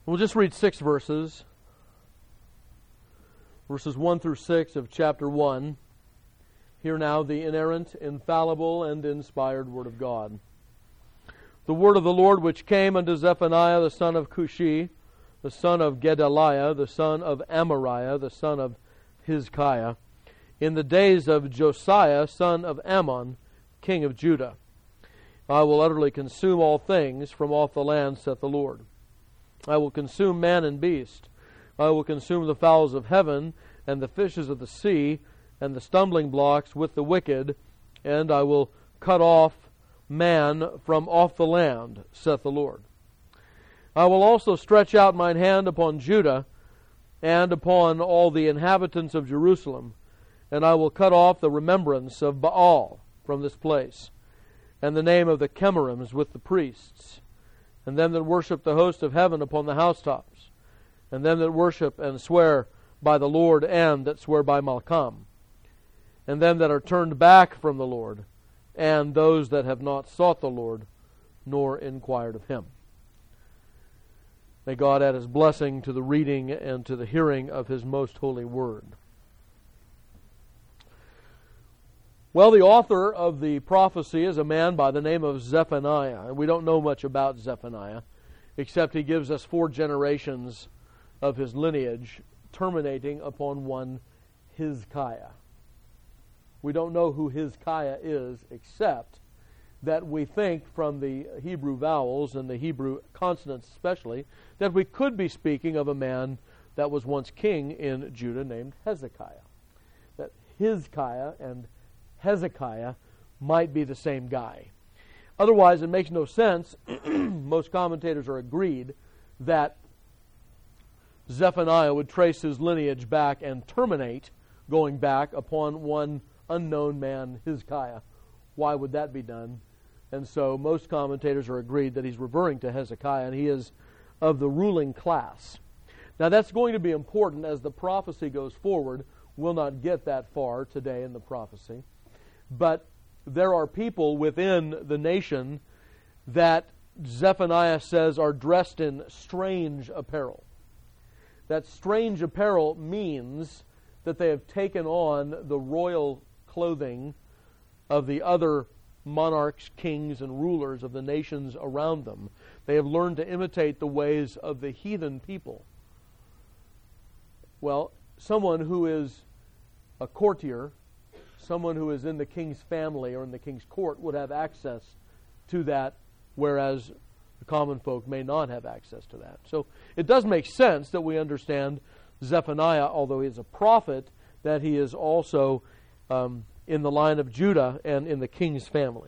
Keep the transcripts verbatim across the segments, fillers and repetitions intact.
We'll just read six verses. Verses one through six of chapter one. Hear now the inerrant, infallible, and inspired Word of God. The word of the Lord which came unto Zephaniah the son of Cushi, the son of Gedaliah, the son of Amariah, the son of Hizkiah, in the days of Josiah, son of Ammon, king of Judah. I will utterly consume all things from off the land, saith the Lord. I will consume man and beast. I will consume the fowls of heaven, and the fishes of the sea, and the stumbling blocks with the wicked, and I will cut off man from off the land, saith the Lord. I will also stretch out mine hand upon Judah, and upon all the inhabitants of Jerusalem, and I will cut off the remembrance of Baal from this place, and the name of the Chemarims with the priests, and them that worship the host of heaven upon the housetops, and them that worship and swear by the Lord, and that swear by Malcham, and them that are turned back from the Lord, and those that have not sought the Lord, nor inquired of Him. May God add His blessing to the reading and to the hearing of His most holy word. Well, the author of the prophecy is a man by the name of Zephaniah. And we don't know much about Zephaniah, except he gives us four generations of his lineage, terminating upon one Hizkiah. We don't know who Hizkiah is, except that we think from the Hebrew vowels and the Hebrew consonants especially, that we could be speaking of a man that was once king in Judah named Hezekiah. That Hizkiah and Hezekiah might be the same guy. Otherwise, it makes no sense. Most commentators are agreed that Zephaniah would trace his lineage back and terminate going back upon one unknown man, Hizkiah. Why would that be done? And so most commentators are agreed that he's referring to Hezekiah, and he is of the ruling class. Now that's going to be important as the prophecy goes forward. We'll not get that far today in the prophecy. But there are people within the nation that Zephaniah says are dressed in strange apparel. That strange apparel means that they have taken on the royal clothing of the other monarchs, kings, and rulers of the nations around them. They have learned to imitate the ways of the heathen people. Well, someone who is a courtier, someone who is in the king's family or in the king's court would have access to that, whereas the common folk may not have access to that. So it does make sense that we understand Zephaniah, although he is a prophet, that he is also um, in the line of Judah and in the king's family.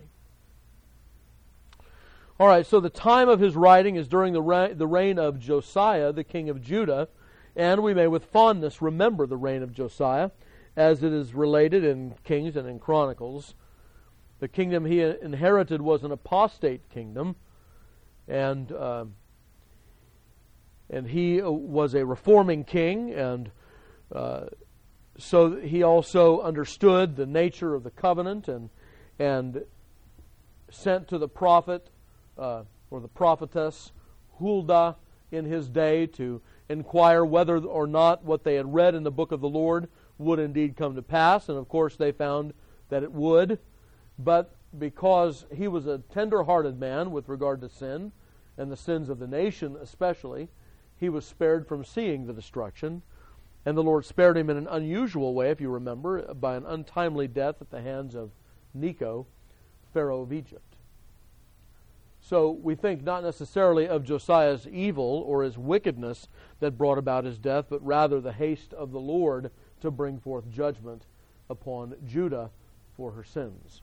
All right, so the time of his writing is during the reign, the reign of Josiah, the king of Judah, and we may with fondness remember the reign of Josiah, as it is related in Kings and in Chronicles. The kingdom he inherited was an apostate kingdom, and uh, and he was a reforming king, and uh, so he also understood the nature of the covenant, and and sent to the prophet uh, or the prophetess Huldah in his day to inquire whether or not what they had read in the book of the Lord would indeed come to pass, and of course they found that it would. But because he was a tender-hearted man with regard to sin, and the sins of the nation especially, he was spared from seeing the destruction. And the Lord spared him in an unusual way, if you remember, by an untimely death at the hands of Necho, Pharaoh of Egypt. So we think not necessarily of Josiah's evil or his wickedness that brought about his death, but rather the haste of the Lord to bring forth judgment upon Judah for her sins.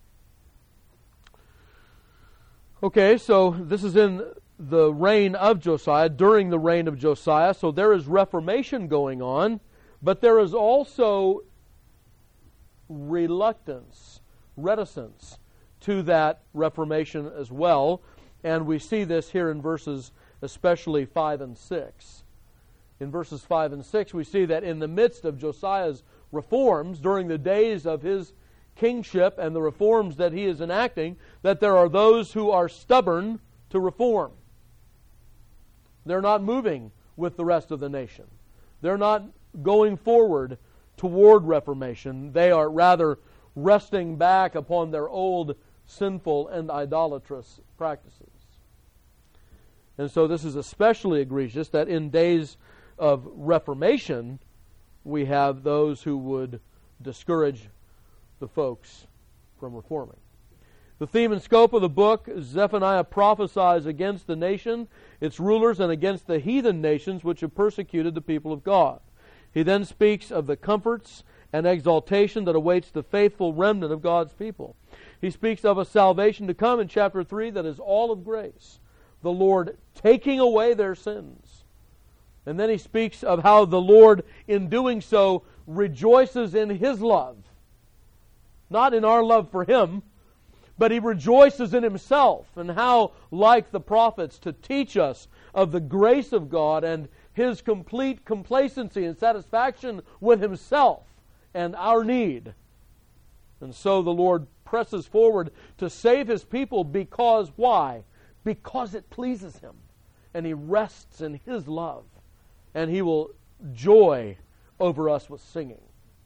Okay, so this is in the reign of Josiah, during the reign of Josiah, so there is reformation going on, but there is also reluctance, reticence to that reformation as well, and we see this here in verses especially five and six. In verses five and six, we see that in the midst of Josiah's reforms, during the days of his kingship and the reforms that he is enacting, that there are those who are stubborn to reform. They're not moving with the rest of the nation. They're not going forward toward reformation. They are rather resting back upon their old sinful and idolatrous practices. And so this is especially egregious that in days of reformation, we have those who would discourage the folks from reforming. The theme and scope of the book, Zephaniah prophesies against the nation, its rulers, and against the heathen nations which have persecuted the people of God. He then speaks of the comforts and exaltation that awaits the faithful remnant of God's people. He speaks of a salvation to come in chapter three that is all of grace, the Lord taking away their sins. And then he speaks of how the Lord, in doing so, rejoices in His love. Not in our love for Him, but He rejoices in Himself, and how, like the prophets, to teach us of the grace of God and His complete complacency and satisfaction with Himself and our need. And so the Lord presses forward to save His people because, why? Because it pleases Him. And He rests in His love. And He will joy over us with singing.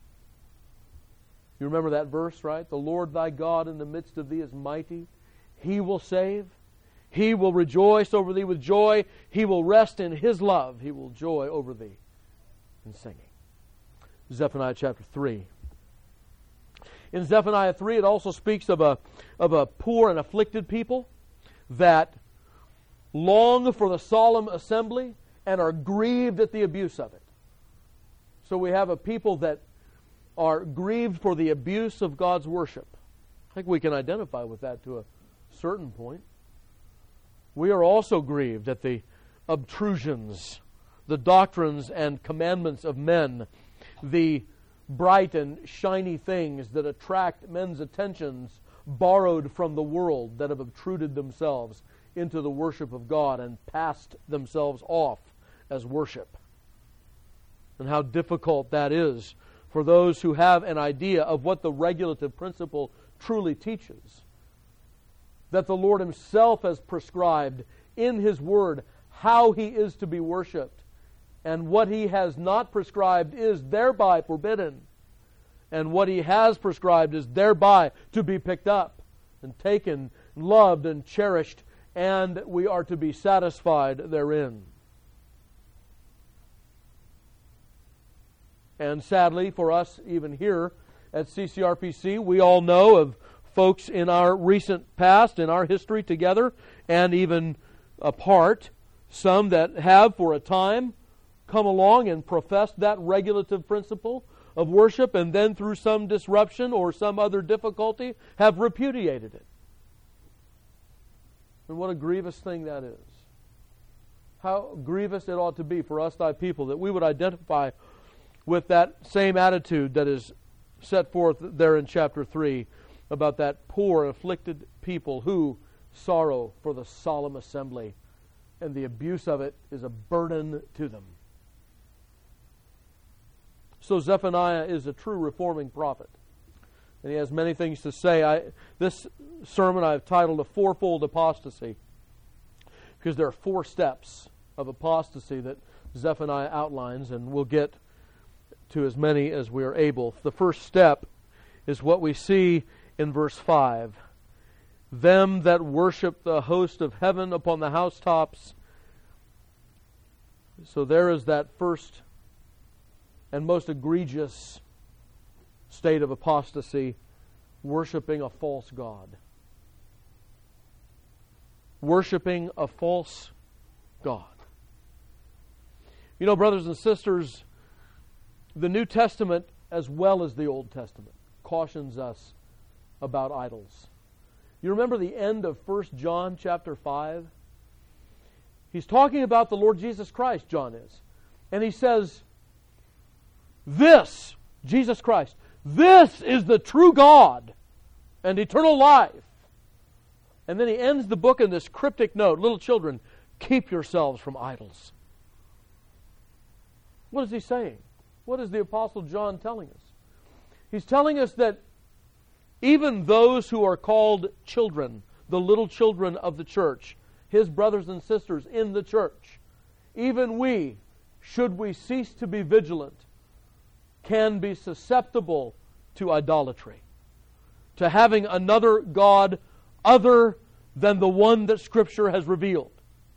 You remember that verse, right? The Lord thy God in the midst of thee is mighty. He will save. He will rejoice over thee with joy. He will rest in His love. He will joy over thee in singing. Zephaniah chapter three. In Zephaniah three, it also speaks of a, of a poor and afflicted people that long for the solemn assembly and are grieved at the abuse of it. So we have a people that are grieved for the abuse of God's worship. I think we can identify with that to a certain point. We are also grieved at the obtrusions, the doctrines and commandments of men, the bright and shiny things that attract men's attentions borrowed from the world that have obtruded themselves into the worship of God and passed themselves off as worship. And how difficult that is for those who have an idea of what the regulative principle truly teaches. That the Lord Himself has prescribed in His Word how He is to be worshipped. And what He has not prescribed is thereby forbidden. And what He has prescribed is thereby to be picked up and taken, loved and cherished, and we are to be satisfied therein. And sadly for us, even here at C C R P C, we all know of folks in our recent past, in our history together, and even apart, some that have for a time come along and professed that regulative principle of worship, and then through some disruption or some other difficulty have repudiated it. And what a grievous thing that is. How grievous it ought to be for us, thy people, that we would identify with that same attitude that is set forth there in chapter three about that poor, afflicted people who sorrow for the solemn assembly, and the abuse of it is a burden to them. So Zephaniah is a true reforming prophet, and he has many things to say. I, this sermon I've titled A Fourfold Apostasy, because there are four steps of apostasy that Zephaniah outlines, and we'll get to as many as we are able. The first step is what we see in verse five. Them that worship the host of heaven upon the housetops. So there is that first and most egregious state of apostasy, worshiping a false god. Worshiping a false god. You know, brothers and sisters, the New Testament, as well as the Old Testament, cautions us about idols. You remember the end of First John chapter five? He's talking about the Lord Jesus Christ, John is. And he says, this, Jesus Christ, this is the true God and eternal life. And then he ends the book in this cryptic note, little children, keep yourselves from idols. What is he saying? What is the Apostle John telling us? He's telling us that even those who are called children, the little children of the church, his brothers and sisters in the church, even we, should we cease to be vigilant, can be susceptible to idolatry, to having another God other than the one that Scripture has revealed.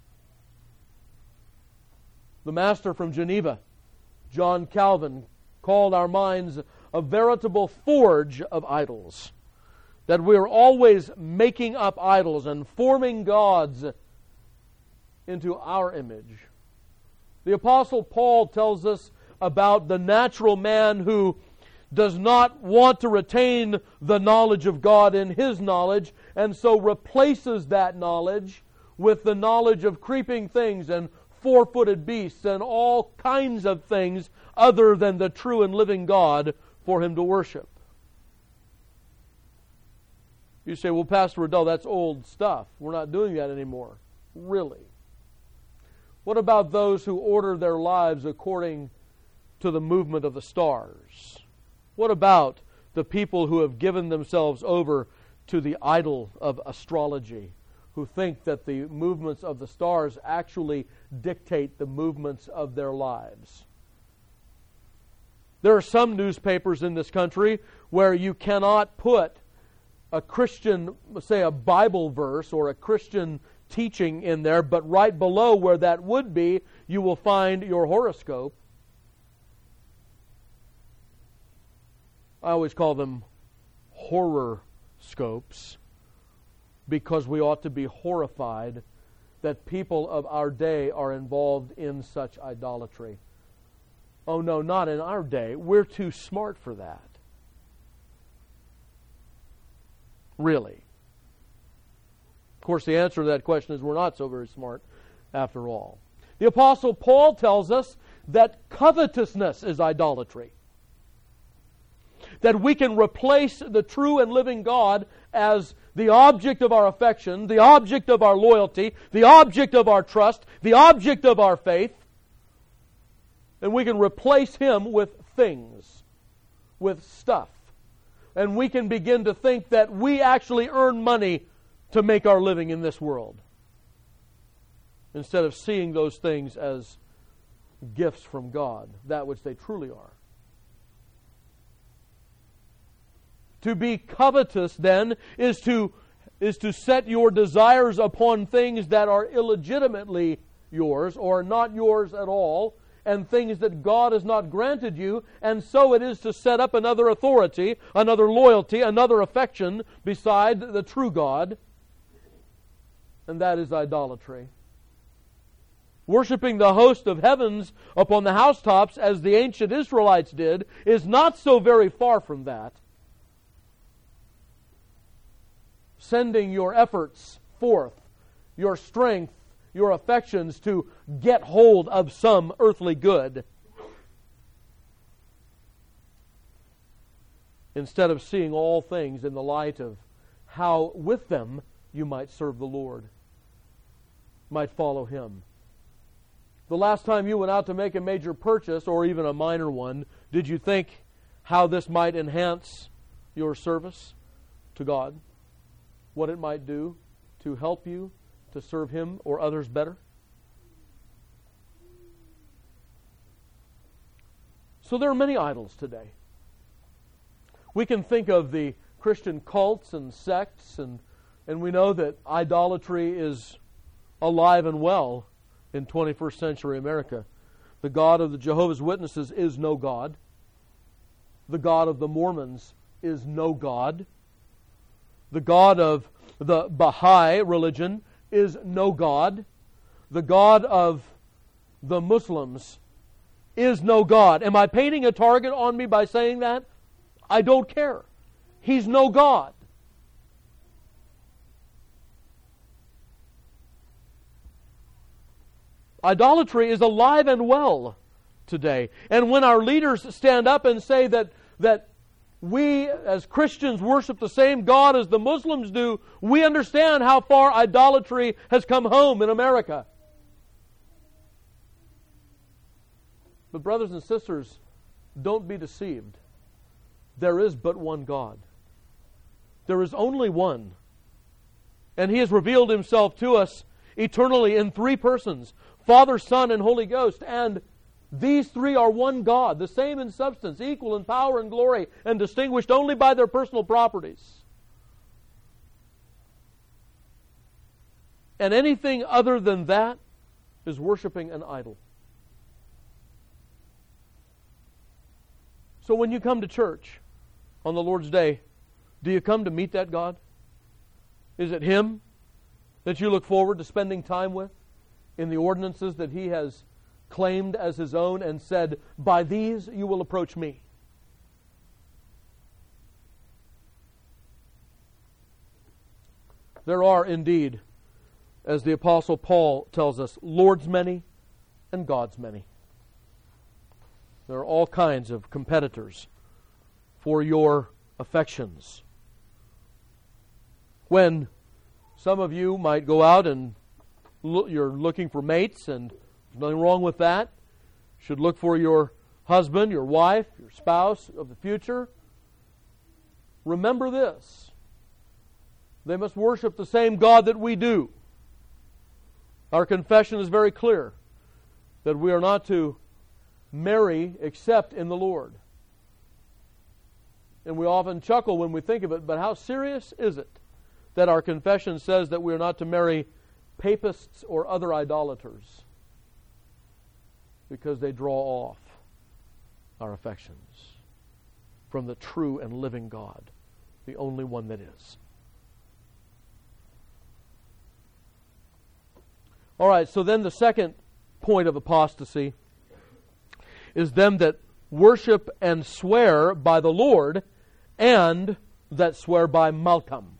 The master from Geneva, John Calvin, called our minds a veritable forge of idols, that we're always making up idols and forming gods into our image. The Apostle Paul tells us about the natural man who does not want to retain the knowledge of God in his knowledge, and so replaces that knowledge with the knowledge of creeping things and four-footed beasts and all kinds of things other than the true and living God for him to worship. You say, well, Pastor Riddell, that's old stuff. We're not doing that anymore. Really? What about those who order their lives according to the movement of the stars? What about the people who have given themselves over to the idol of astrology, who think that the movements of the stars actually dictate the movements of their lives? There are some newspapers in this country where you cannot put a Christian, say a Bible verse or a Christian teaching in there, but right below where that would be, you will find your horoscope. I always call them horror scopes, because we ought to be horrified that people of our day are involved in such idolatry. Oh no, not in our day. We're too smart for that. Really. Of course, the answer to that question is we're not so very smart after all. The Apostle Paul tells us that covetousness is idolatry. That we can replace the true and living God as the object of our affection, the object of our loyalty, the object of our trust, the object of our faith. And we can replace Him with things, with stuff. And we can begin to think that we actually earn money to make our living in this world, instead of seeing those things as gifts from God, that which they truly are. To be covetous, then, is to, is to set your desires upon things that are illegitimately yours, or not yours at all, and things that God has not granted you, and so it is to set up another authority, another loyalty, another affection beside the true God, and that is idolatry. Worshipping the host of heavens upon the housetops, as the ancient Israelites did, is not so very far from that. Sending your efforts forth, your strength, your affections to get hold of some earthly good, instead of seeing all things in the light of how with them you might serve the Lord, might follow Him. The last time you went out to make a major purchase, or even a minor one, did you think how this might enhance your service to God? What it might do to help you to serve Him or others better? So there are many idols today. We can think of the Christian cults and sects, and, and we know that idolatry is alive and well in twenty-first century America. The God of the Jehovah's Witnesses is no God. The God of the Mormons is no God. The God of the Baha'i religion is no God. The God of the Muslims is no God. Am I painting a target on me by saying that? I don't care. He's no God. Idolatry is alive and well today. And when our leaders stand up and say that, that we as Christians worship the same God as the Muslims do, we understand how far idolatry has come home in America. But brothers and sisters, don't be deceived. There is but one God. There is only one. And He has revealed Himself to us eternally in three persons, Father, Son, and Holy Ghost, and these three are one God, the same in substance, equal in power and glory, and distinguished only by their personal properties. And anything other than that is worshiping an idol. So when you come to church on the Lord's Day, do you come to meet that God? Is it Him that you look forward to spending time with in the ordinances that He has claimed as His own and said, by these you will approach me? There are indeed, as the Apostle Paul tells us, Lord's many and God's many. There are all kinds of competitors for your affections. When some of you might go out and look, you're looking for mates, and there's nothing wrong with that. You should look for your husband, your wife, your spouse of the future. Remember this. They must worship the same God that we do. Our confession is very clear that we are not to marry except in the Lord. And we often chuckle when we think of it, but how serious is it that our confession says that we are not to marry papists or other idolaters? Because they draw off our affections from the true and living God, the only one that is. All right, so then the second point of apostasy is them that worship and swear by the Lord and that swear by Malcham.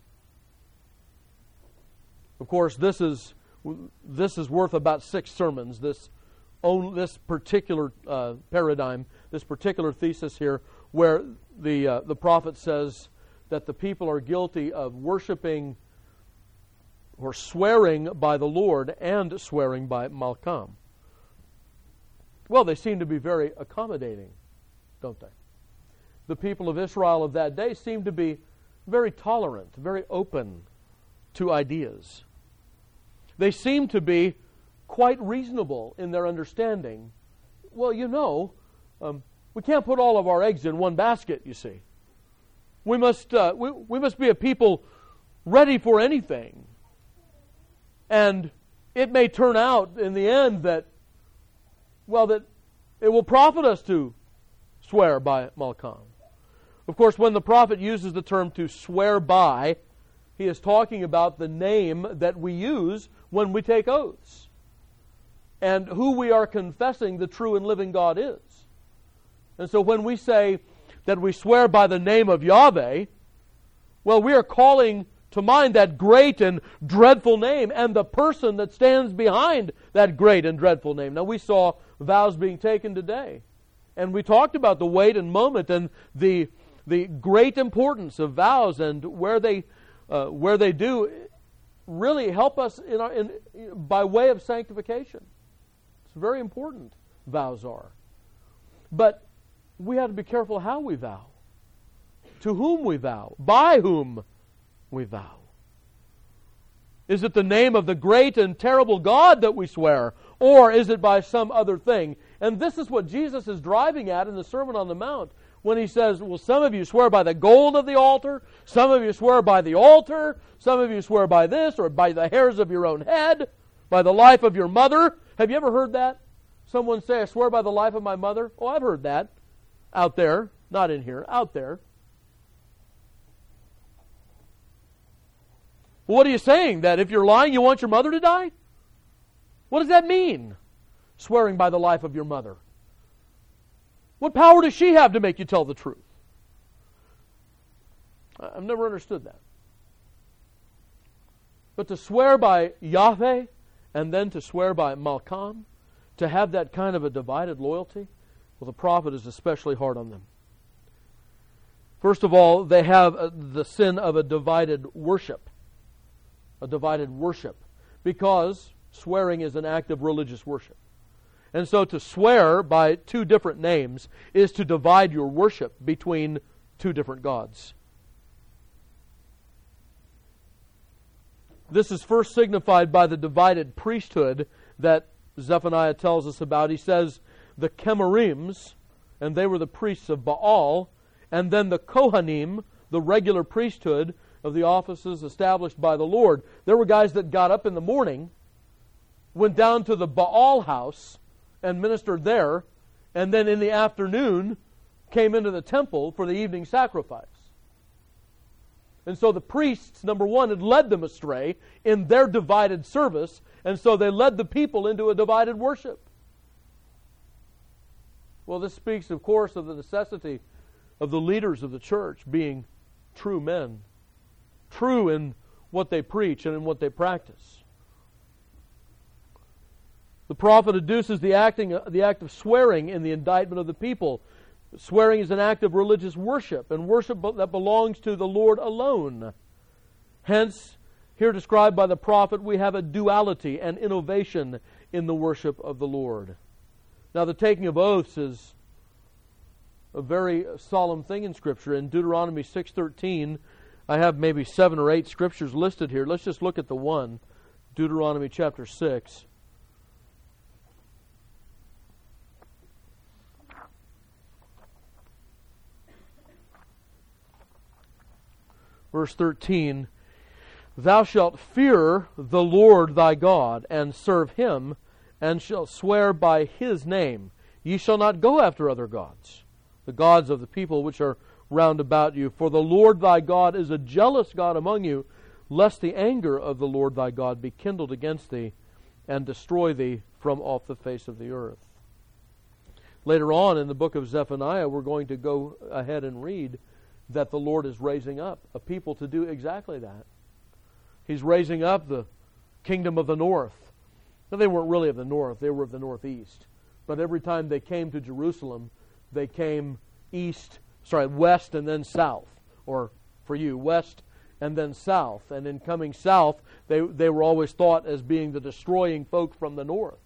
Of course, this is this is worth about six sermons, this own, this particular uh, paradigm, this particular thesis here, where the uh, the prophet says that the people are guilty of worshiping or swearing by the Lord and swearing by Malcham. Well, they seem to be very accommodating, don't they? The people of Israel of that day seemed to be very tolerant, very open to ideas. They seemed to be quite reasonable in their understanding. Well, you know, um, we can't put all of our eggs in one basket, you see. We must, uh, we, we must be a people ready for anything. And it may turn out in the end that, well, that it will profit us to swear by Malcham. Of course, when the prophet uses the term to swear by, he is talking about the name that we use when we take oaths and who we are confessing the true and living God is. And so when we say that we swear by the name of Yahweh, well, we are calling to mind that great and dreadful name and the person that stands behind that great and dreadful name. Now, we saw vows being taken today, and we talked about the weight and moment and the the great importance of vows and where they uh, where they do really help us in, our, in by way of sanctification. It's very important. Vows are, but we have to be careful how we vow, to whom we vow, by whom we vow. Is it the name of the great and terrible God that we swear, or is it by some other thing? And this is what Jesus is driving at in the Sermon on the Mount when he says, well, some of you swear by the gold of the altar, some of you swear by the altar, some of you swear by this, or by the hairs of your own head, by the life of your mother. Have you ever heard that? Someone say, I swear by the life of my mother. Oh, I've heard that. Out there, not in here, out there. Well, what are you saying? That if you're lying, you want your mother to die? What does that mean? Swearing by the life of your mother. What power does she have to make you tell the truth? I've never understood that. But to swear by Yahweh and then to swear by Malcham, to have that kind of a divided loyalty, well, the prophet is especially hard on them. First of all, they have a, the sin of a divided worship. A divided worship. Because swearing is an act of religious worship. And so to swear by two different names is to divide your worship between two different gods. This is first signified by the divided priesthood that Zephaniah tells us about. He says the Chemarims, and they were the priests of Baal, and then the Kohanim, the regular priesthood of the offices established by the Lord. There were guys that got up in the morning, went down to the Baal house and ministered there, and then in the afternoon came into the temple for the evening sacrifice. And so the priests, number one, had led them astray in their divided service, and so they led the people into a divided worship. Well, this speaks, of course, of the necessity of the leaders of the church being true men, true in what they preach and in what they practice. The prophet adduces the acting, the act of swearing in the indictment of the people. Swearing is an act of religious worship, and worship that belongs to the Lord alone. Hence, here described by the prophet, we have a duality and innovation in the worship of the Lord. Now, the taking of oaths is a very solemn thing in Scripture. In Deuteronomy six thirteen, I have maybe seven or eight scriptures listed here. Let's just look at the one, Deuteronomy chapter six. Verse thirteen, Thou shalt fear the Lord thy God, and serve Him, and shalt swear by His name. Ye shall not go after other gods, the gods of the people which are round about you. For the Lord thy God is a jealous God among you, lest the anger of the Lord thy God be kindled against thee, and destroy thee from off the face of the earth. Later on in the book of Zephaniah, we're going to go ahead and read that the Lord is raising up a people to do exactly that. He's raising up the kingdom of the north. Now, they weren't really of the north, they were of the northeast. But every time they came to Jerusalem, they came east, sorry, west and then south. Or for you, west and then south. And in coming south, they, they were always thought as being the destroying folk from the north.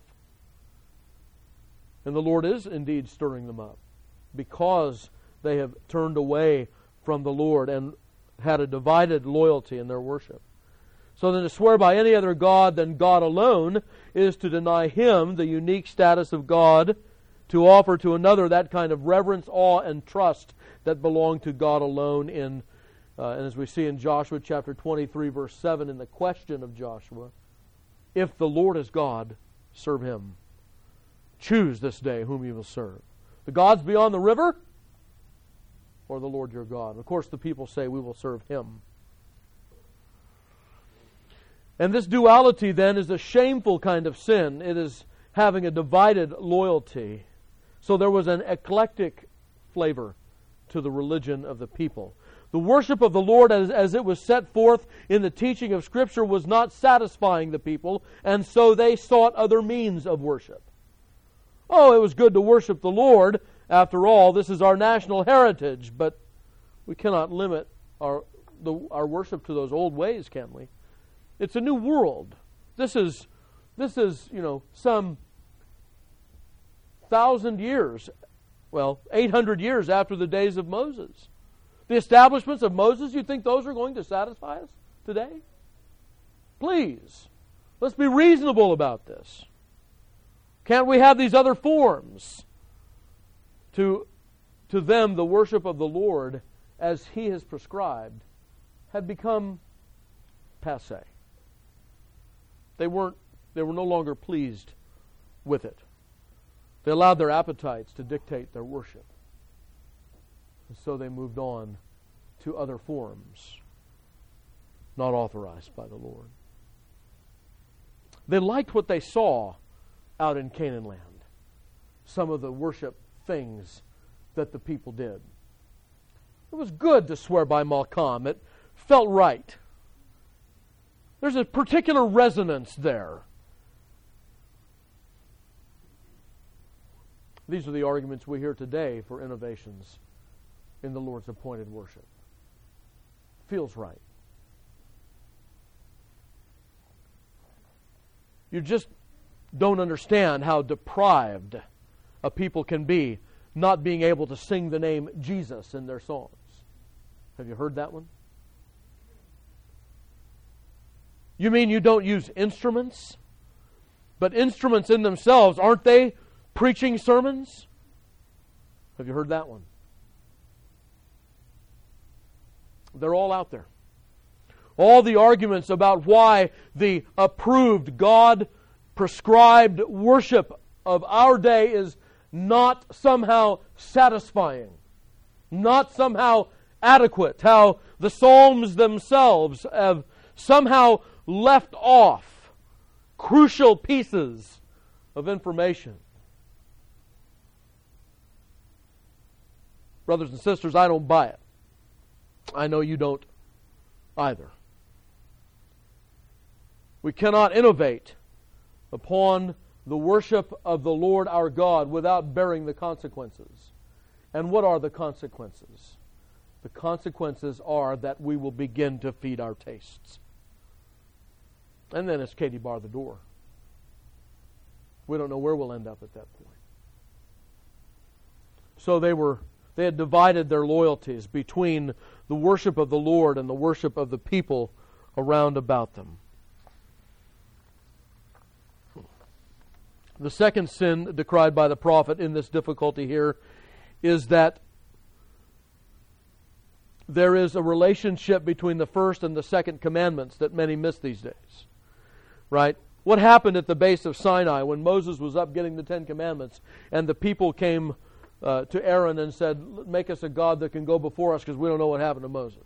And the Lord is indeed stirring them up because they have turned away from the Lord and had a divided loyalty in their worship. So then to swear by any other God than God alone is to deny Him the unique status of God, to offer to another that kind of reverence, awe, and trust that belong to God alone. In uh, and as we see in Joshua chapter twenty-three, verse seven, in the question of Joshua, if the Lord is God, serve Him. Choose this day whom you will serve. The gods beyond the river, or the Lord your God? Of course, the people say, we will serve Him. And this duality, then, is a shameful kind of sin. It is having a divided loyalty. So there was an eclectic flavor to the religion of the people. The worship of the Lord, as, as it was set forth in the teaching of Scripture, was not satisfying the people, and so they sought other means of worship. Oh, it was good to worship the Lord. After all, this is our national heritage, but we cannot limit our the, our worship to those old ways, can we? It's a new world. This is, this is, you know, some thousand years, well, eight hundred years after the days of Moses. The establishments of Moses, you think those are going to satisfy us today? Please, let's be reasonable about this. Can't we have these other forms? To, to them, the worship of the Lord, as He has prescribed, had become passé. They weren't, they were no longer pleased with it. They allowed their appetites to dictate their worship. And so they moved on to other forms, not authorized by the Lord. They liked what they saw out in Canaan land. Some of the worship things that the people did. It was good to swear by Malcham. It felt right. There's a particular resonance there. These are the arguments we hear today for innovations in the Lord's appointed worship. Feels right. You just don't understand how deprived a people can be not being able to sing the name Jesus in their songs. Have you heard that one? You mean you don't use instruments? But instruments in themselves, aren't they preaching sermons? Have you heard that one? They're all out there. All the arguments about why the approved, God-prescribed worship of our day is not somehow satisfying, not somehow adequate, how the Psalms themselves have somehow left off crucial pieces of information. Brothers and sisters, I don't buy it. I know you don't either. We cannot innovate upon the worship of the Lord our God without bearing the consequences. And what are the consequences? The consequences are that we will begin to feed our tastes. And then it's Katie bar the door. We don't know where we'll end up at that point. So they were they had divided their loyalties between the worship of the Lord and the worship of the people around about them. The second sin decried by the prophet in this difficulty here is that there is a relationship between the first and the second commandments that many miss these days. Right? What happened at the base of Sinai when Moses was up getting the Ten Commandments and the people came uh, to Aaron and said, make us a God that can go before us because we don't know what happened to Moses.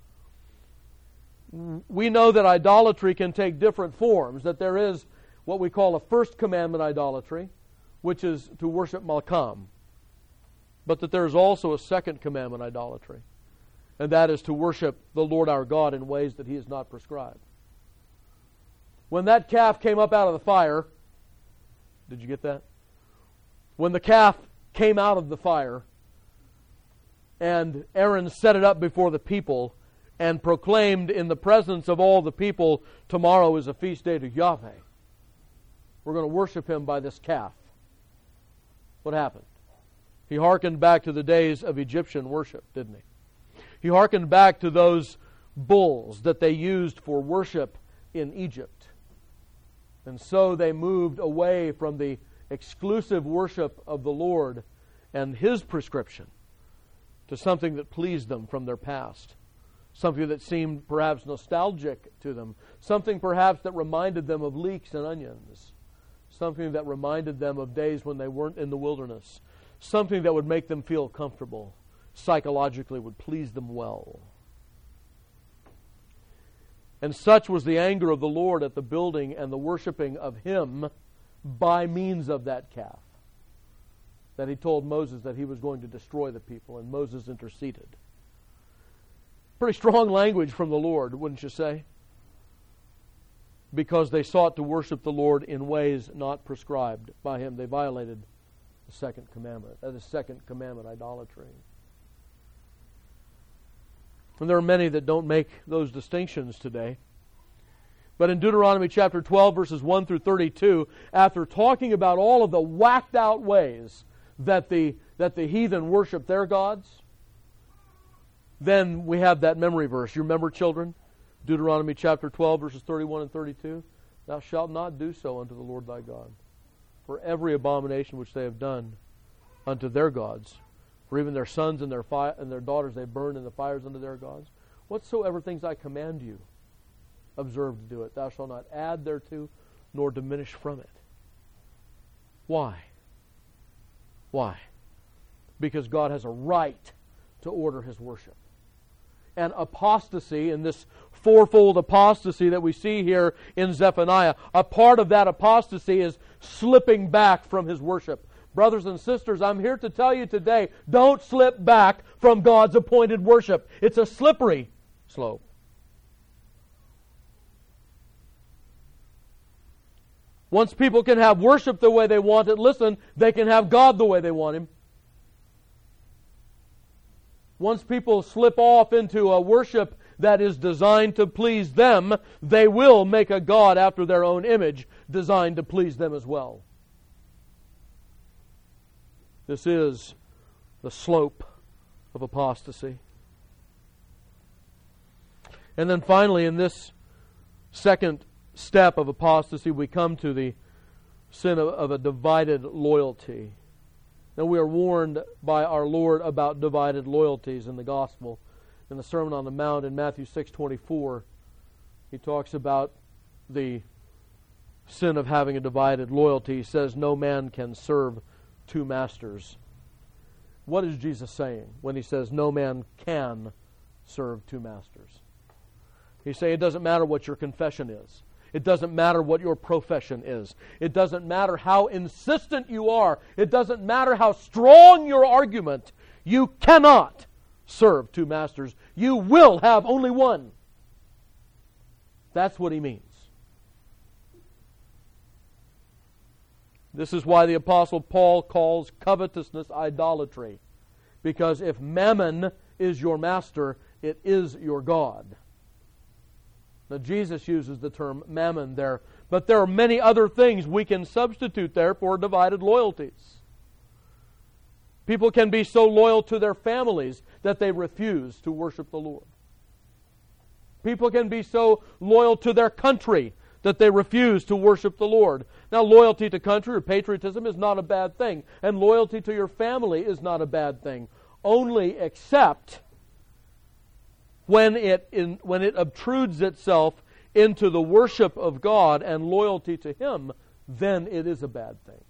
We know that idolatry can take different forms, that there is what we call a first commandment idolatry, which is to worship Malcham. But that there is also a second commandment idolatry, and that is to worship the Lord our God in ways that He has not prescribed. When that calf came up out of the fire, did you get that? When the calf came out of the fire, and Aaron set it up before the people, and proclaimed in the presence of all the people, tomorrow is a feast day to Yahweh. We're going to worship Him by this calf. What happened? He hearkened back to the days of Egyptian worship, didn't he? He hearkened back to those bulls that they used for worship in Egypt. And so they moved away from the exclusive worship of the Lord and His prescription to something that pleased them from their past. Something that seemed perhaps nostalgic to them. Something perhaps that reminded them of leeks and onions. Something that reminded them of days when they weren't in the wilderness. Something that would make them feel comfortable. Psychologically would please them well. And such was the anger of the Lord at the building and the worshiping of Him by means of that calf, that He told Moses that He was going to destroy the people, and Moses interceded. Pretty strong language from the Lord, wouldn't you say? Because they sought to worship the Lord in ways not prescribed by Him. They violated the second commandment. That is second commandment idolatry. And there are many that don't make those distinctions today. But in Deuteronomy chapter twelve, verses one through thirty-two, after talking about all of the whacked out ways that the, that the heathen worship their gods, then we have that memory verse. You remember, children? Deuteronomy chapter twelve, verses thirty-one and thirty-two. Thou shalt not do so unto the Lord thy God, for every abomination which they have done unto their gods, for even their sons and their fi- and their daughters they burned in the fires unto their gods. Whatsoever things I command you, observe to do it. Thou shalt not add thereto, nor diminish from it. Why? Why? Because God has a right to order His worship. And apostasy, in this fourfold apostasy that we see here in Zephaniah, a part of that apostasy is slipping back from His worship. Brothers and sisters, I'm here to tell you today, don't slip back from God's appointed worship. It's a slippery slope. Once people can have worship the way they want it, listen, they can have God the way they want Him. Once people slip off into a worship that is designed to please them, they will make a God after their own image, designed to please them as well. This is the slope of apostasy. And then finally, in this second step of apostasy, we come to the sin of, of a divided loyalty. Now, we are warned by our Lord about divided loyalties in the gospel. In the Sermon on the Mount in Matthew six twenty-four, He talks about the sin of having a divided loyalty. He says, no man can serve two masters. What is Jesus saying when He says no man can serve two masters? He's saying it doesn't matter what your confession is. It doesn't matter what your profession is. It doesn't matter how insistent you are. It doesn't matter how strong your argument. You cannot serve two masters. You will have only one. That's what He means. This is why the Apostle Paul calls covetousness idolatry. Because if mammon is your master, it is your God. Now, Jesus uses the term mammon there, but there are many other things we can substitute there for divided loyalties. People can be so loyal to their families that they refuse to worship the Lord. People can be so loyal to their country that they refuse to worship the Lord. Now, loyalty to country or patriotism is not a bad thing, and loyalty to your family is not a bad thing. Only except when it in, when it obtrudes itself into the worship of God and loyalty to Him, then it is a bad thing.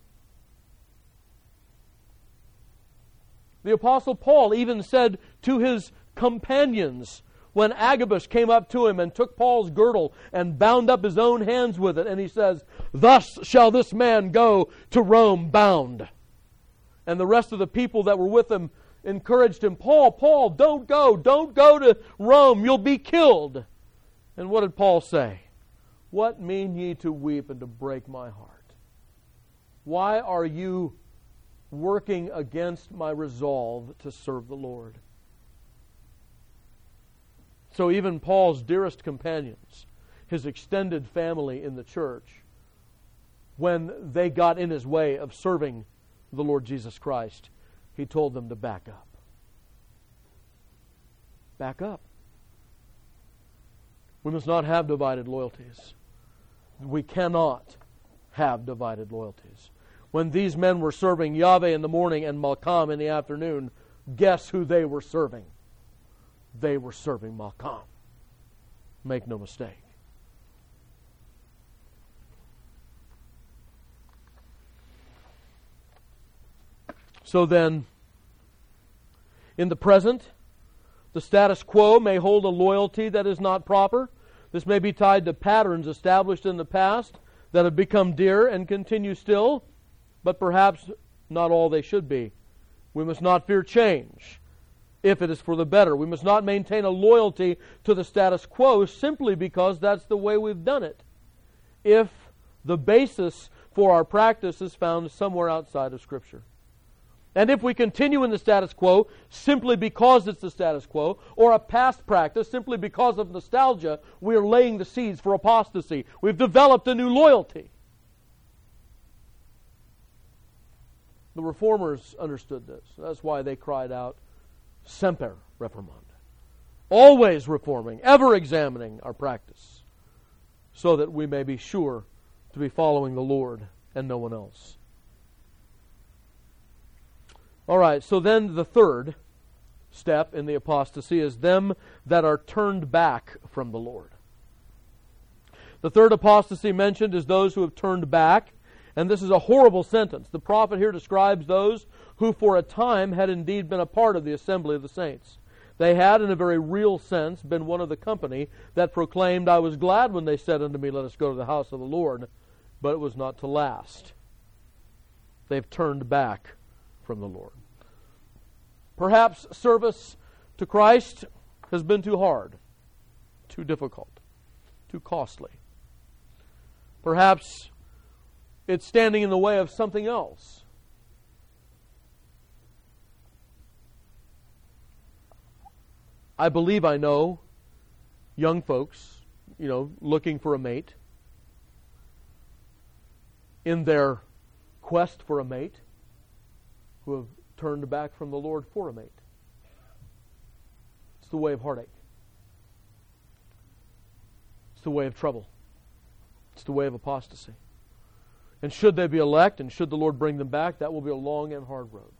The Apostle Paul even said to his companions, when Agabus came up to him and took Paul's girdle and bound up his own hands with it, and he says, thus shall this man go to Rome bound. And the rest of the people that were with him encouraged him, Paul, Paul, don't go, don't go to Rome, you'll be killed. And what did Paul say? What mean ye to weep and to break my heart? Why are you working against my resolve to serve the Lord? So even Paul's dearest companions, his extended family in the church, when they got in his way of serving the Lord Jesus Christ, he told them to back up. Back up. We must not have divided loyalties. We cannot have divided loyalties. When these men were serving Yahweh in the morning and Malcham in the afternoon, guess who they were serving? They were serving Malcham. Make no mistake. So then, in the present, the status quo may hold a loyalty that is not proper. This may be tied to patterns established in the past that have become dear and continue still, but perhaps not all they should be. We must not fear change if it is for the better. We must not maintain a loyalty to the status quo simply because that's the way we've done it, if the basis for our practice is found somewhere outside of Scripture. And if we continue in the status quo simply because it's the status quo, or a past practice simply because of nostalgia, we are laying the seeds for apostasy. We've developed a new loyalty. The Reformers understood this. That's why they cried out, Semper reformanda. Always reforming, ever examining our practice, so that we may be sure to be following the Lord and no one else. All right, so then the third step in the apostasy is them that are turned back from the Lord. The third apostasy mentioned is those who have turned back, and this is a horrible sentence. The prophet here describes those who for a time had indeed been a part of the assembly of the saints. They had, in a very real sense, been one of the company that proclaimed, I was glad when they said unto me, let us go to the house of the Lord, but it was not to last. They've turned back from the Lord. Perhaps service to Christ has been too hard, too difficult, too costly. Perhaps it's standing in the way of something else. I believe I know young folks, you know, looking for a mate, in their quest for a mate, who have turned back from the Lord for a mate. It's the way of heartache. It's the way of trouble. It's the way of apostasy. And should they be elect, and should the Lord bring them back, that will be a long and hard road.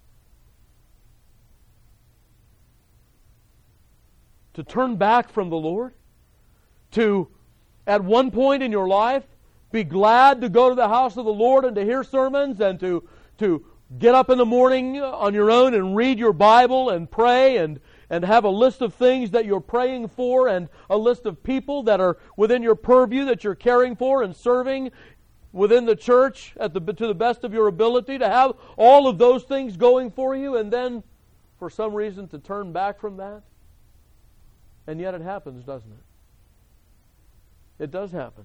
To turn back from the Lord, to, at one point in your life, be glad to go to the house of the Lord and to hear sermons and to, to get up in the morning on your own and read your Bible and pray and, and have a list of things that you're praying for and a list of people that are within your purview that you're caring for and serving within the church at the, to the best of your ability, to have all of those things going for you, and then for some reason to turn back from that. And yet it happens, doesn't it? It does happen.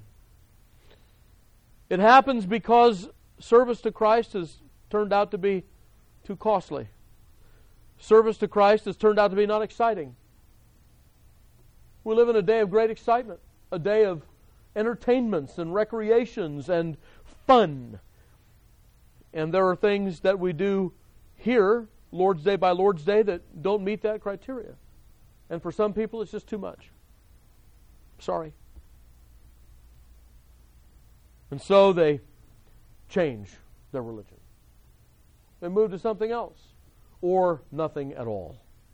It happens because service to Christ has turned out to be too costly. Service to Christ has turned out to be not exciting. We live in a day of great excitement, a day of entertainments and recreations and fun. And there are things that we do here, Lord's Day by Lord's Day, that don't meet that criteria. And for some people, it's just too much. Sorry. And so they change their religion. They move to something else, or nothing at all.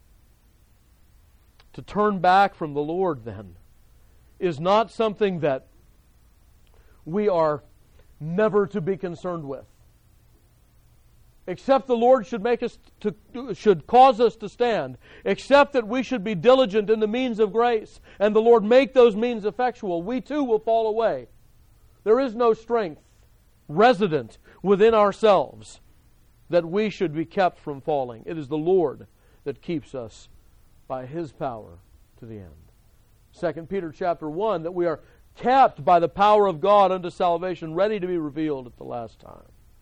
To turn back from the Lord, then, is not something that we are never to be concerned with. Except the Lord should make us to, should cause us to stand. Except that we should be diligent in the means of grace, and the Lord make those means effectual, we too will fall away. There is no strength resident within ourselves that we should be kept from falling. It is the Lord that keeps us by His power to the end. Second Peter chapter one, that we are kept by the power of God unto salvation, ready to be revealed at the last time.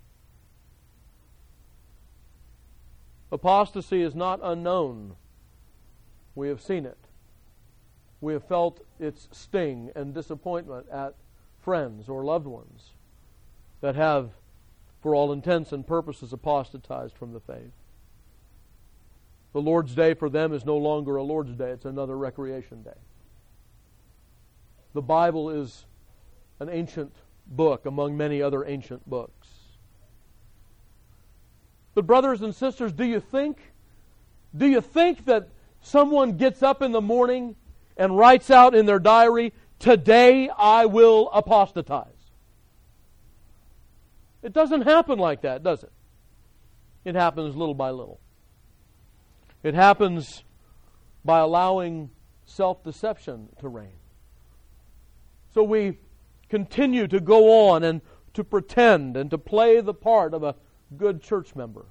Apostasy is not unknown. We have seen it. We have felt its sting and disappointment at friends or loved ones that have, for all intents and purposes, apostatized from the faith. The Lord's Day for them is no longer a Lord's Day. It's another recreation day. The Bible is an ancient book among many other ancient books. But brothers and sisters, do you think, do you think that someone gets up in the morning and writes out in their diary, "Today I will apostatize"? It doesn't happen like that, does it? It happens little by little. It happens by allowing self-deception to reign. So we continue to go on and to pretend and to play the part of a good church member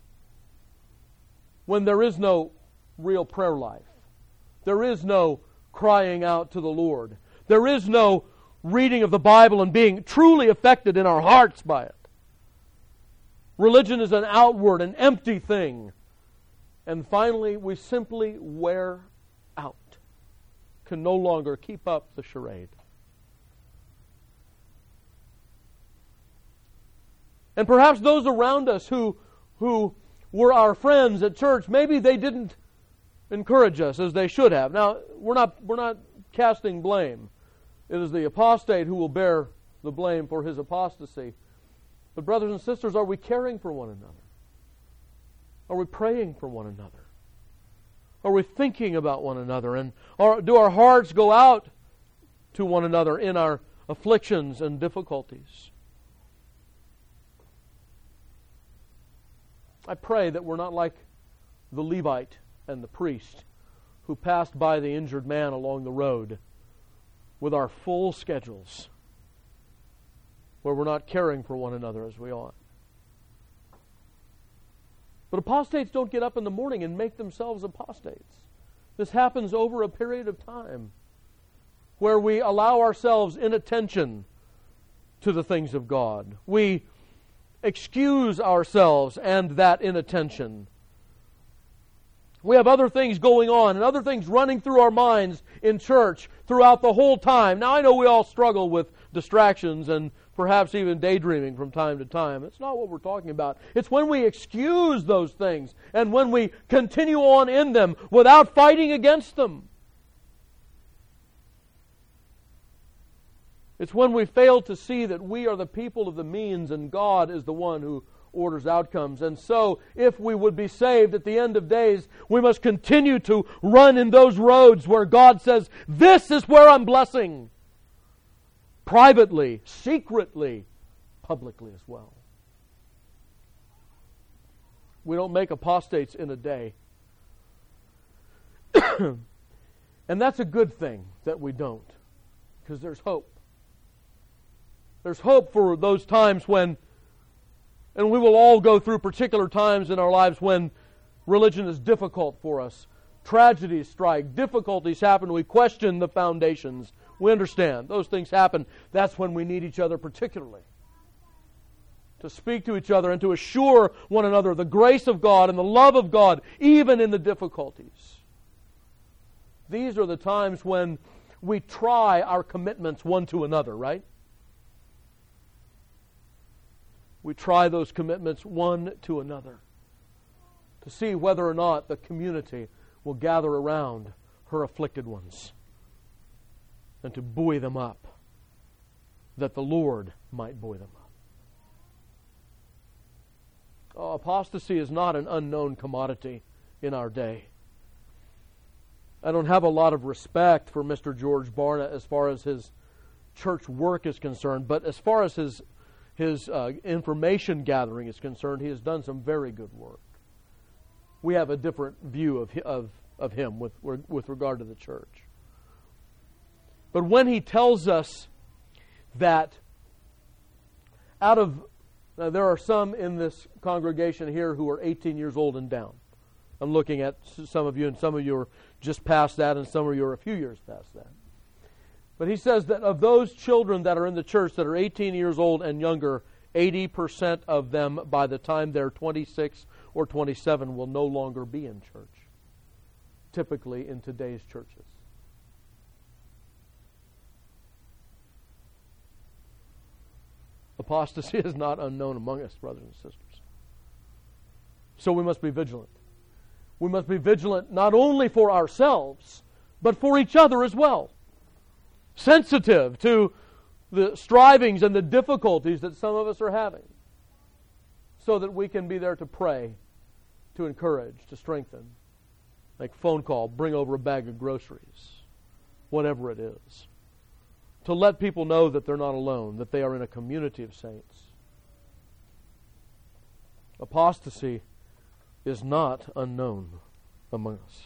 when there is no real prayer life. There is no crying out to the Lord. There is no reading of the Bible and being truly affected in our hearts by it. Religion is an outward and empty thing. And finally, we simply wear out, can no longer keep up the charade. And perhaps those around us who, who were our friends at church, maybe they didn't encourage us as they should have. Now, we're not, we're not casting blame. It is the apostate who will bear the blame for his apostasy. But brothers and sisters, are we caring for one another? Are we praying for one another? Are we thinking about one another? And are, do our hearts go out to one another in our afflictions and difficulties? I pray that we're not like the Levite and the priest who passed by the injured man along the road with our full schedules, where we're not caring for one another as we ought. But apostates don't get up in the morning and make themselves apostates. This happens over a period of time where we allow ourselves inattention to the things of God. We excuse ourselves and that inattention. We have other things going on and other things running through our minds in church throughout the whole time. Now, I know we all struggle with distractions and perhaps even daydreaming from time to time. It's not what we're talking about. It's when we excuse those things and when we continue on in them without fighting against them. It's when we fail to see that we are the people of the means and God is the one who orders outcomes. And so, if we would be saved at the end of days, we must continue to run in those roads where God says, this is where I'm blessing. Privately, secretly, publicly as well. We don't make apostates in a day. And that's a good thing that we don't, because there's hope. There's hope for those times when, and we will all go through particular times in our lives when religion is difficult for us. Tragedies strike, difficulties happen, we question the foundations. We understand those things happen. That's when we need each other particularly. To speak to each other and to assure one another the grace of God and the love of God, even in the difficulties. These are the times when we try our commitments one to another, right? We try those commitments one to another to see whether or not the community will gather around her afflicted ones and to buoy them up, that the Lord might buoy them up. Oh, apostasy is not an unknown commodity in our day. I don't have a lot of respect for Mister George Barna as far as his church work is concerned, but as far as his his uh, information gathering is concerned, he has done some very good work. We have a different view of of of him with with regard to the church. But when he tells us that out of now there are some in this congregation here who are eighteen years old and down. I'm looking at some of you, and some of you are just past that, and some of you are a few years past that. But he says that of those children that are in the church that are eighteen years old and younger, eighty percent of them by the time they're twenty-six or twenty-seven will no longer be in church, typically in today's churches. Apostasy is not unknown among us, brothers and sisters. So we must be vigilant. We must be vigilant not only for ourselves, but for each other as well. Sensitive to the strivings and the difficulties that some of us are having, so that we can be there to pray, to encourage, to strengthen. Make a phone call, bring over a bag of groceries, whatever it is. To let people know that they're not alone, that they are in a community of saints. Apostasy is not unknown among us.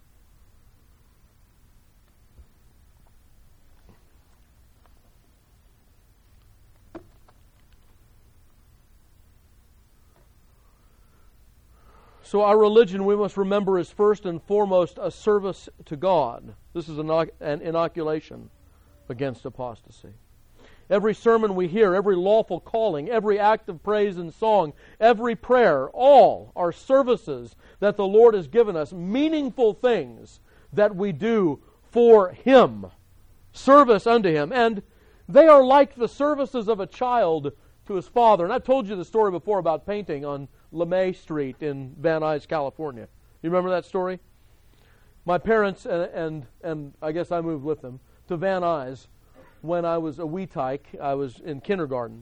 So our religion, we must remember, is first and foremost a service to God. This is an inoculation against apostasy. Every sermon we hear, every lawful calling, every act of praise and song, every prayer, all are services that the Lord has given us, meaningful things that we do for Him, service unto Him. And they are like the services of a child to his father. And I've told you the story before about painting on LeMay Street in Van Nuys, California. You remember that story? My parents, and, and, and I guess I moved with them, to Van Nuys when I was a wee tyke. I was in kindergarten.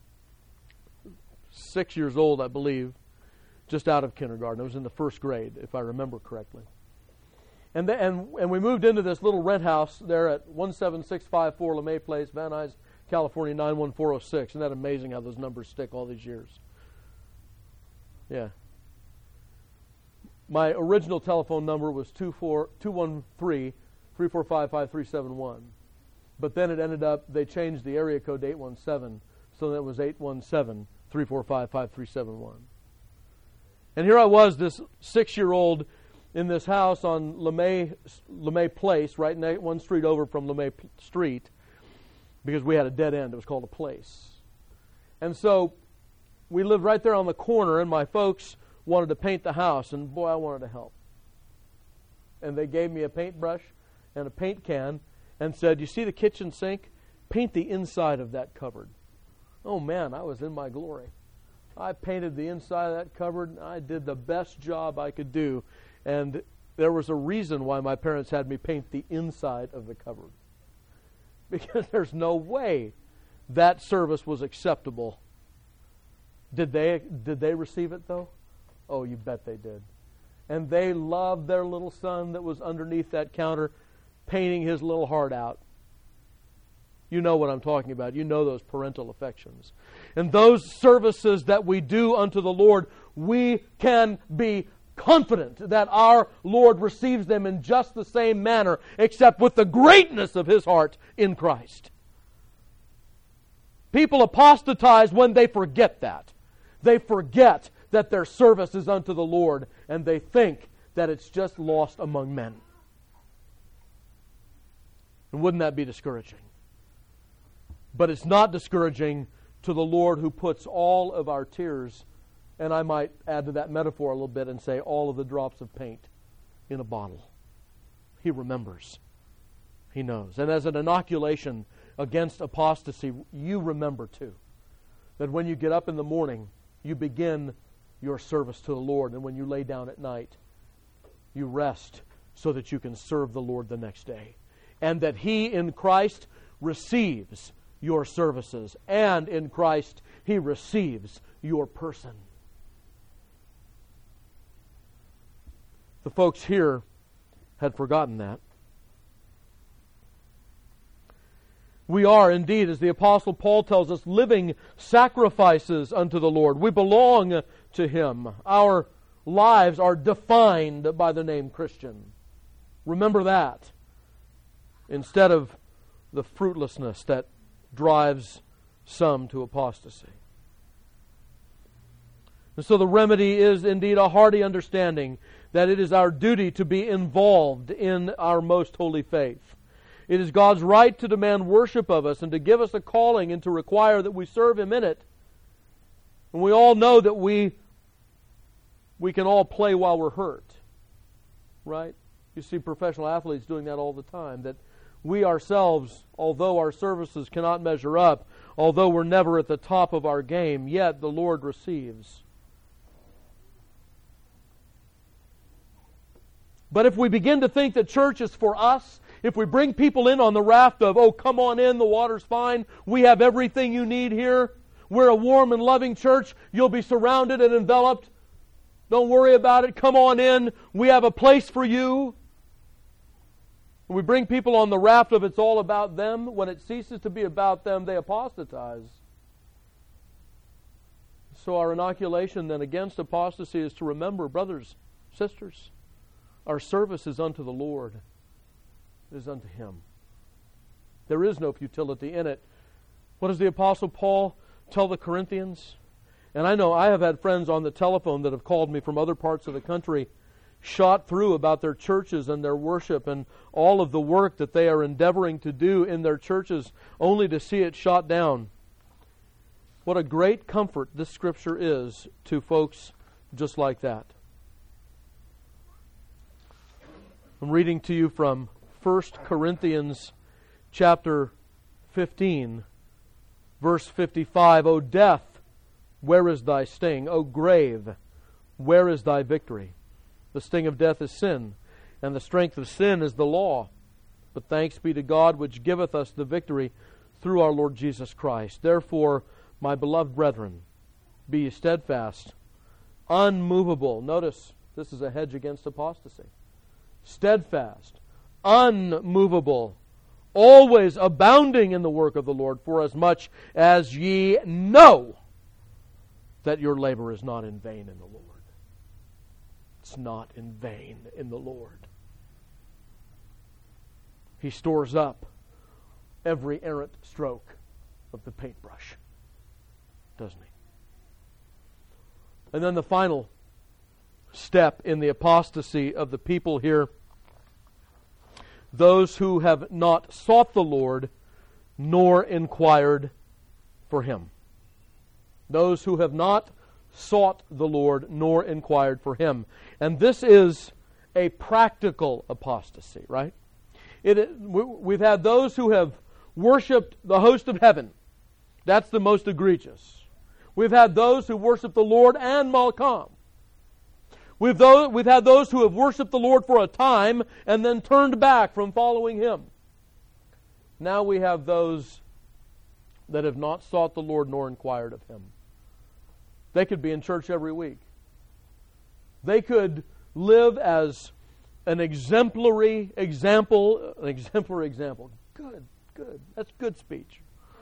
Six years old, I believe, just out of kindergarten. I was in the first grade, if I remember correctly. And, the, and, and we moved into this little rent house there at one seven six five four LeMay Place, Van Nuys, California, nine one four oh six. Isn't that amazing how those numbers stick all these years? Yeah. My original telephone number was two one three, three four five, five three seven one. But then it ended up, they changed the area code to eight one seven, so that was eight one seven, three four five, five three seven one. And here I was, this six-year-old, in this house on LeMay, LeMay Place, right next, one street over from LeMay Street, because we had a dead end. It was called a place. And so we lived right there on the corner, and my folks wanted to paint the house, and boy, I wanted to help. And they gave me a paintbrush and a paint can and said, you see the kitchen sink? Paint the inside of that cupboard. Oh man, I was in my glory. I painted the inside of that cupboard, and I did the best job I could do. And there was a reason why my parents had me paint the inside of the cupboard. Because there's no way that service was acceptable. Did they, did they receive it though? Oh, you bet they did. And they loved their little son that was underneath that counter, painting his little heart out. You know what I'm talking about. You know those parental affections. And those services that we do unto the Lord, we can be confident that our Lord receives them in just the same manner, except with the greatness of His heart in Christ. People apostatize when they forget that. They forget that their service is unto the Lord, and they think that it's just lost among men. And wouldn't that be discouraging? But it's not discouraging to the Lord who puts all of our tears, and I might add to that metaphor a little bit and say all of the drops of paint in a bottle. He remembers. He knows. And as an inoculation against apostasy, you remember too that when you get up in the morning, you begin your service to the Lord, and when you lay down at night, you rest so that you can serve the Lord the next day. And that He in Christ receives your services, and in Christ He receives your person. The folks here had forgotten that. We are indeed, as the Apostle Paul tells us, living sacrifices unto the Lord. We belong to Him. Our lives are defined by the name Christian. Remember that, instead of the fruitlessness that drives some to apostasy. And so the remedy is indeed a hearty understanding that it is our duty to be involved in our most holy faith. It is God's right to demand worship of us and to give us a calling and to require that we serve Him in it. And we all know that we we can all play while we're hurt. Right? You see professional athletes doing that all the time. That we ourselves, although our services cannot measure up, although we're never at the top of our game, yet the Lord receives. But if we begin to think that church is for us, if we bring people in on the raft of, oh, come on in, the water's fine, we have everything you need here, we're a warm and loving church, you'll be surrounded and enveloped, don't worry about it, come on in, we have a place for you. We bring people on the raft of it's all about them. When it ceases to be about them, they apostatize. So our inoculation then against apostasy is to remember, brothers, sisters, our service is unto the Lord. It is unto Him. There is no futility in it. What does the Apostle Paul tell the Corinthians? And I know I have had friends on the telephone that have called me from other parts of the country, shot through about their churches and their worship and all of the work that they are endeavoring to do in their churches, only to see it shot down. What a great comfort this Scripture is to folks just like that. I'm reading to you from First Corinthians chapter fifteen, verse fifty-five. O death, where is thy sting? O grave, where is thy victory? The sting of death is sin, and the strength of sin is the law. But thanks be to God, which giveth us the victory through our Lord Jesus Christ. Therefore, my beloved brethren, be ye steadfast, unmovable. Notice, this is a hedge against apostasy. Steadfast, unmovable, always abounding in the work of the Lord, for as much as ye know that your labor is not in vain in the Lord. It's not in vain in the Lord. He stores up every errant stroke of the paintbrush, doesn't He? And then the final step in the apostasy of the people here, those who have not sought the Lord nor inquired for Him. Those who have not sought the Lord nor inquired for Him. And this is a practical apostasy, right? It, we've had those who have worshipped the host of heaven. That's the most egregious. We've had those who worship the Lord and Malcham. We've, those, we've had those who have worshipped the Lord for a time and then turned back from following Him. Now we have those that have not sought the Lord nor inquired of Him. They could be in church every week. They could live as an exemplary example, an exemplary example. Good, good. That's good speech.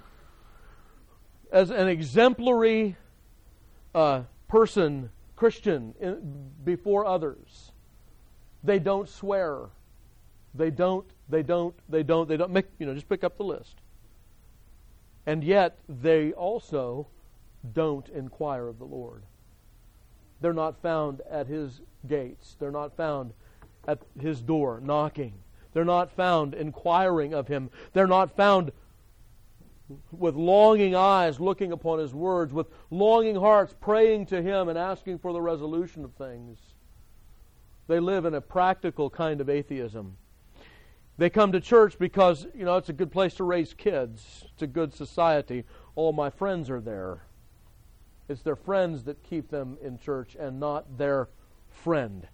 As an exemplary uh, person, Christian, in, before others. They don't swear. They don't, they don't, they don't, they don't. Make, you know, just pick up the list. And yet, they also don't inquire of the Lord. They're not found at His gates. They're not found at His door knocking. They're not found inquiring of Him. They're not found with longing eyes looking upon His words, with longing hearts praying to Him and asking for the resolution of things. They live in a practical kind of atheism. They come to church because, you know, it's a good place to raise kids. It's a good society. All my friends are there. It's their friends that keep them in church and not their friend,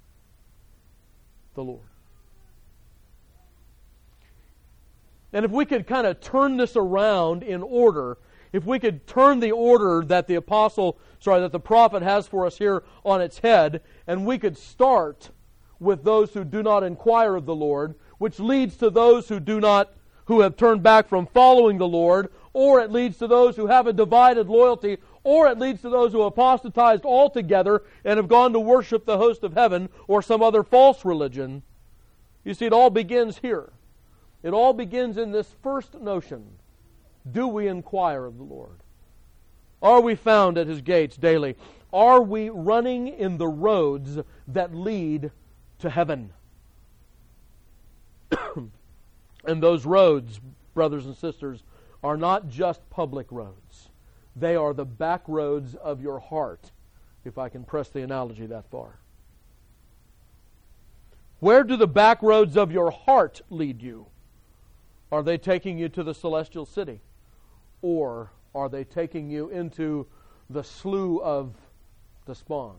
the Lord. And if we could kind of turn this around in order, if we could turn the order that the apostle, sorry, that the prophet has for us here on its head, and we could start with those who do not inquire of the Lord, which leads to those who do not, who have turned back from following the Lord, or it leads to those who have a divided loyalty, or it leads to those who apostatized altogether and have gone to worship the host of heaven or some other false religion. You see, it all begins here. It all begins in this first notion. Do we inquire of the Lord? Are we found at His gates daily? Are we running in the roads that lead to heaven? And those roads, brothers and sisters, are not just public roads. They are the back roads of your heart, if I can press the analogy that far. Where do the back roads of your heart lead you? Are they taking you to the celestial city? Or are they taking you into the slough of despond?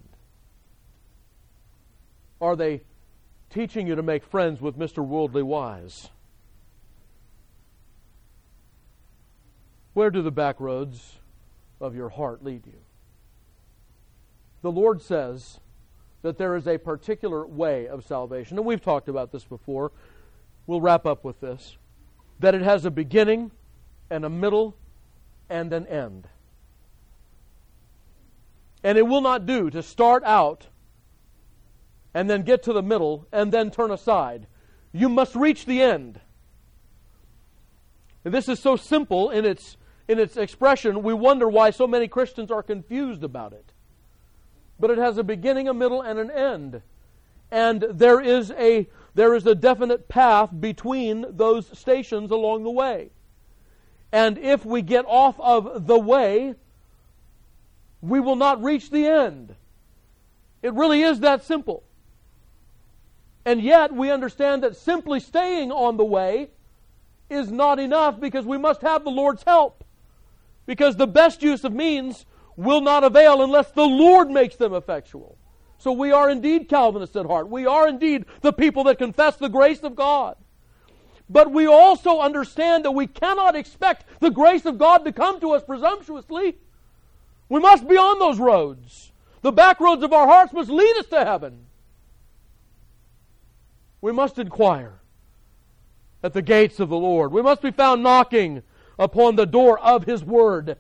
Are they teaching you to make friends with Mister Worldly Wise? Where do the back roads of your heart lead you? The Lord says that there is a particular way of salvation, and we've talked about this before. We'll wrap up with this. That it has a beginning and a middle and an end. And it will not do to start out and then get to the middle and then turn aside. You must reach the end. And this is so simple in its in its expression, we wonder why so many Christians are confused about it. But it has a beginning, a middle, and an end. And there is a there is a definite path between those stations along the way. And if we get off of the way, we will not reach the end. It really is that simple. And yet we understand that simply staying on the way is not enough, because we must have the Lord's help. Because the best use of means will not avail unless the Lord makes them effectual. So we are indeed Calvinists at heart. We are indeed the people that confess the grace of God. But we also understand that we cannot expect the grace of God to come to us presumptuously. We must be on those roads. The back roads of our hearts must lead us to heaven. We must inquire at the gates of the Lord. We must be found knocking upon the door of His Word.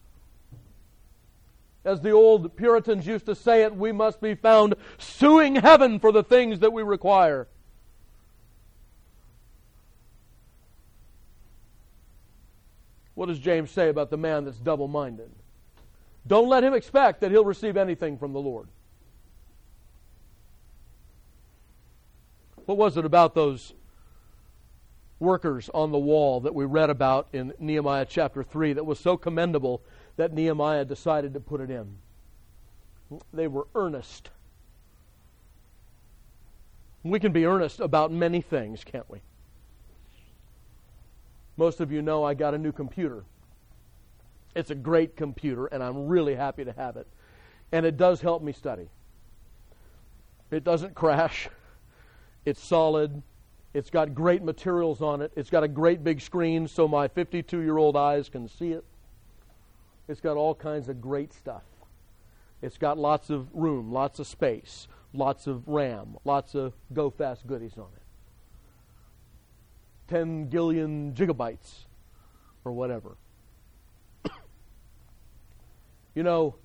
As the old Puritans used to say it, we must be found suing heaven for the things that we require. What does James say about the man that's double-minded? Don't let him expect that he'll receive anything from the Lord. What was it about those workers on the wall that we read about in Nehemiah chapter three that was so commendable that Nehemiah decided to put it in? They were earnest. We can be earnest about many things, can't we? Most of you know I got a new computer. It's a great computer, and I'm really happy to have it. And it does help me study. It doesn't crash. It's solid. It's got great materials on it. It's got a great big screen so my fifty-two-year-old eyes can see it. It's got all kinds of great stuff. It's got lots of room, lots of space, lots of RAM, lots of go-fast goodies on it. ten gillion gigabytes or whatever. You know,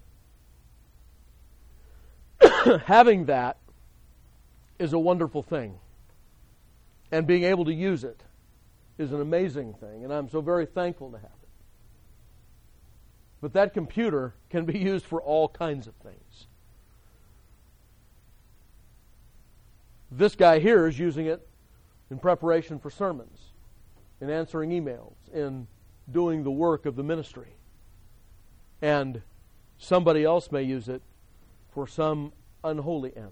having that is a wonderful thing. And being able to use it is an amazing thing. And I'm so very thankful to have it. But that computer can be used for all kinds of things. This guy here is using it in preparation for sermons, in answering emails, in doing the work of the ministry. And somebody else may use it for some unholy end.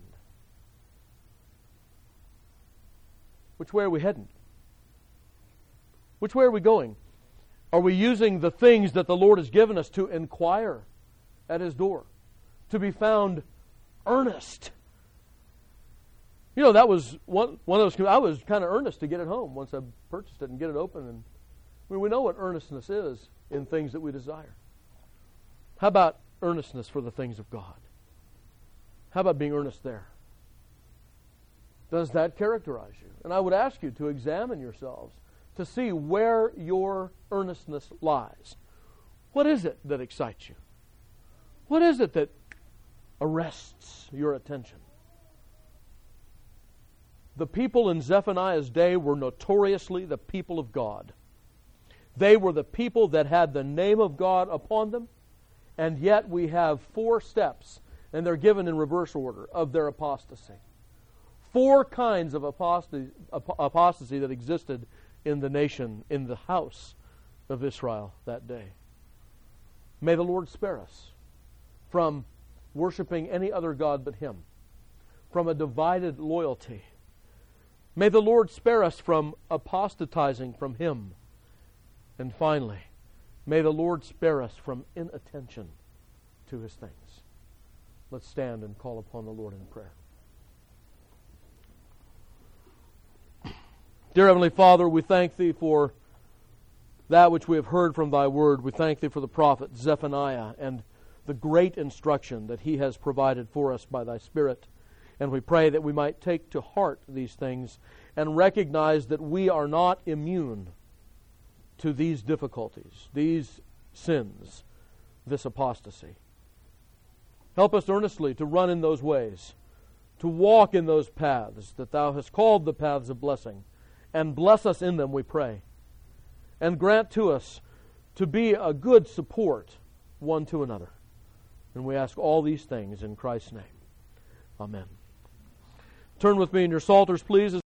Which way are we heading? Which way are we going? Are we using the things that the Lord has given us to inquire at His door? To be found earnest? You know, that was one, one of those, I was kind of earnest to get it home once I purchased it and get it open. And I mean, we know what earnestness is in things that we desire. How about earnestness for the things of God? How about being earnest there? Does that characterize you? And I would ask you to examine yourselves to see where your earnestness lies. What is it that excites you? What is it that arrests your attention? The people in Zephaniah's day were notoriously the people of God. They were the people that had the name of God upon them, and yet we have four steps, and they're given in reverse order, of their apostasy. Four kinds of apostasy, apostasy that existed in the nation, in the house of Israel that day. May the Lord spare us from worshiping any other god but Him, from a divided loyalty. May the Lord spare us from apostatizing from Him. And finally, may the Lord spare us from inattention to His things. Let's stand and call upon the Lord in prayer. Dear Heavenly Father, we thank Thee for that which we have heard from Thy Word. We thank Thee for the prophet Zephaniah and the great instruction that he has provided for us by Thy Spirit. And we pray that we might take to heart these things and recognize that we are not immune to these difficulties, these sins, this apostasy. Help us earnestly to run in those ways, to walk in those paths that Thou hast called the paths of blessing, and bless us in them, we pray. And grant to us to be a good support one to another. And we ask all these things in Christ's name. Amen. Turn with me in your psalters, please.